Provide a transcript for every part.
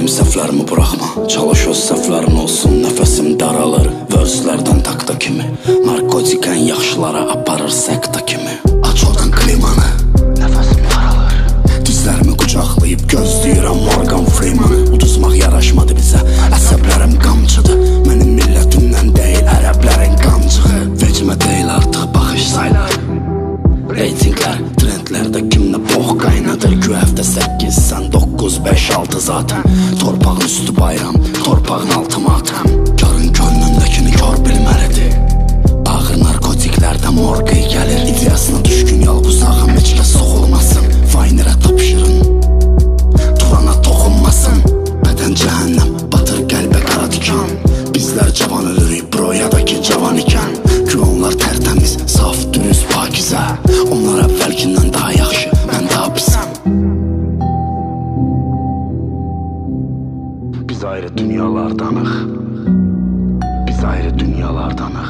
Mənim səhvlərimi buraxma, çalış öz səhvlərin olsun. Nəfəsim daralır, vörslərdən takta kimi. Narkotik ən yaxşılara aparır sekta kimi. Aç oradan klimanı, nəfəsim daralır. Dizlərimi qucaqlayıb gözləyirəm Morgan Freemanı. Uduzmaq yaraşmadı bizə, əsəblərim qamçıdır. Mənim millətimdən deyil, ərəblərin qancığı. Vecimə deyil artıq baxış saylar. Reytinglər, trendlərdə kimlə box qaynadır. Güya həftə 8, sən 9, 5, 6 zaten. Torpağın üstü bayram, torpağın altı matem. Karın könlündəkini kör bilməlidir. Ağır narkotiklərdə morqıy gəlir. İdeyasına düşkün yalquz ağam heç kəs soxulmasın. Faynirə tapşırın, durana toxunmasın. Bədən cəhənnəm, batır qəlbə qara dikan. Bizlər cavan ölürük bro ya da ki cavan ikən. Ki onlar tərtəmiz, saf, dürüst, pakizə. Onlar əvvəlkindən daha yaxşı, mən daha pisəm. Biz ayrı dünyalardanıq. Biz ayrı dünyalardanıq.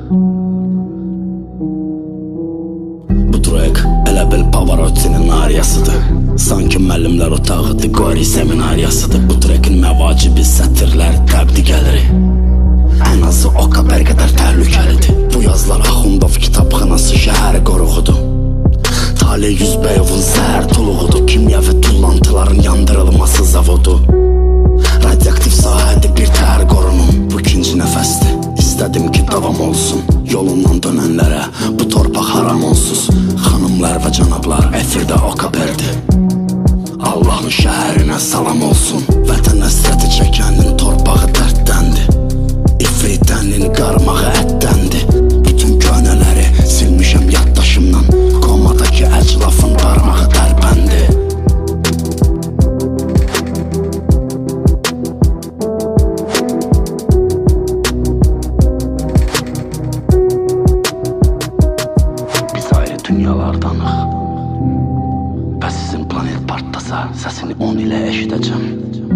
Bu track elə bil Pavarotti'nin ariyasıdır. Sanki müəllimlər otağı Digori seminariyasıdır. Bu trackin məvacibi sətirlər təbdi gəlir. Ən azı o qədər təhlükəlidir. Bu yazılar Axundov kitabxanası şəhər qoruğudur. Talih Yüzbəyovun səhər tuluğudur. Kimyəvi tullantıların yandırılması zavodu. Radioaktiv sahədə bir təhər qorunum. Bu ikinci nəfəsdir, istədim ki davam olsun. Yolundan dönənlərə bu torpaq haram onsuz. Xanımlar və canablar, efirdə o kaperdir. Allahın şəhərinə salam olsun. Vətən həsrəti çəkənin torpağı dərddəndir. İfritənin qarmağı ətdəndir. Bütün könələri silmişəm yaddaşımdan. Qomadakı əclafın parmağı tərpəndi. Biz ayrı dünyalardanıq. Və sizin planet partlasa səsini 10 ilə eşidəcəm.